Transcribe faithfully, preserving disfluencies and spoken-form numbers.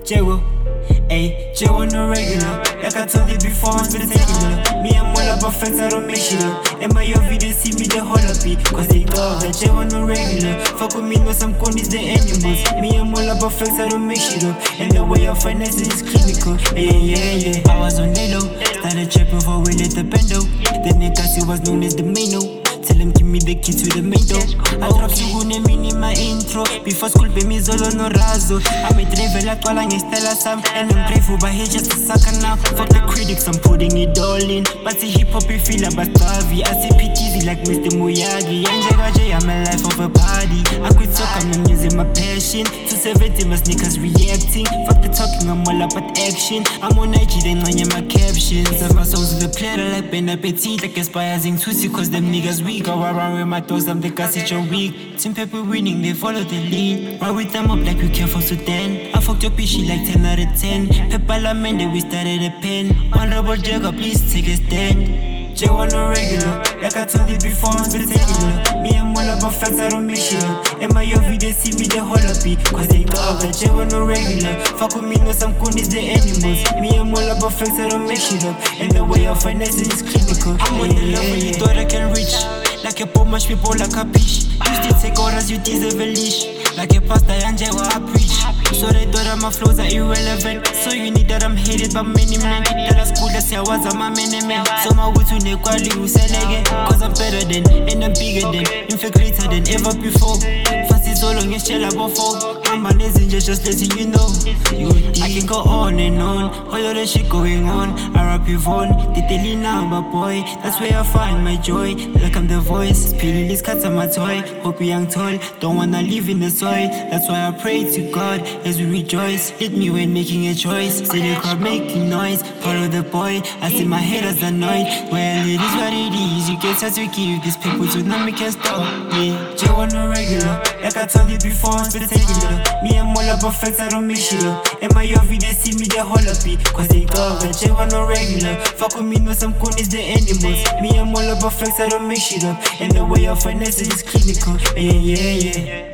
J-Wo, ayy, J-Wo no regular. Like I told you before, I'm spectacular. Me, I'm all about facts, I don't make shit up. And my O V, they see me, they hold up it. Cause they thought that J-Wo no regular. Fuck with me, no some conies, they animals. Me, I'm all about facts, I don't make shit up. And the way I finance it is clinical. Yeah, yeah, yeah. I was on Nelo, started tripping before we let the bando. The nigga, he was known as the maino. Tell him give me the key to the main door. I drop Sugune mini my intro. Before school be me zolo no razo. I'm a driver like while I'm Stella Sam. And I'm grateful but he just a sucker now. Fuck the critics, I'm putting it all in. But see hip hop you feel about Stavi. I see P T Z like Mister Muyagi. Angela J, I'm a life of a party. I quit soccer, I'm using my passion. two seventy my sneakers reacting. Fuck the talking, I'm all about action. I'm on I G, then on my captions. Of my souls the player like Ben Appetit. Like aspiring to see cause them niggas weak. Go around with my toes, I'm the gas at your week. Team people winning, they follow the lead. Run with them up like we care for Sudan. I fucked your bitch, like ten out of ten. Pepper la man, then we started a pen. Honorable Jagger, please take a stand. J-Wo no regular. Like I told you before, I'm spectacular. Me, I'm all about facts, I don't make shit up. And my O V, they see me, they hold up it. Cause they thought that J-Wo no regular. Fuck with me, no some conies, they animals. Me, I'm all about facts, I don't make shit up. And the way I finance it is clinical. I'm on the level you thought I can reach. Like a poor much people like a bitch. You still take orders, you deserve a leash. Like a pastor and J-Wo I preach. So they thought that my flows are irrelevant. So you need that I'm hated by many men. That I school, that's how I was a my many men. So my way to the quality who sell again. Cause I'm better than, and I'm bigger than, in fact greater than ever before. Fast is so long and shell about four. I'm an messenger, just letting you know. You I can go on and on. All of the shit going on. I rap Yvonne, they tell you now, my boy. That's where I find my joy. Like I'm the voice, spilling these cats on my toy. Hope you young tall, don't wanna live in the soil. That's why I pray to God as we rejoice. Hit me when making a choice. See the crowd making noise. Follow the boy, I see my head as annoyed. Well, it is what it is. You can start to give these people to know me can stop. Yeah, J-Wo no regular. Like I told you before, I'm spectacular. Me, I'm all about facts, I don't make shit up. And my O V, they see me, they hold up it. Cause they thought that J-Wo no regular. Fuck with me, no some conies, they animals. Me, I'm all about facts, I don't make shit up. And the way I finance it is clinical. Yeah, yeah, yeah.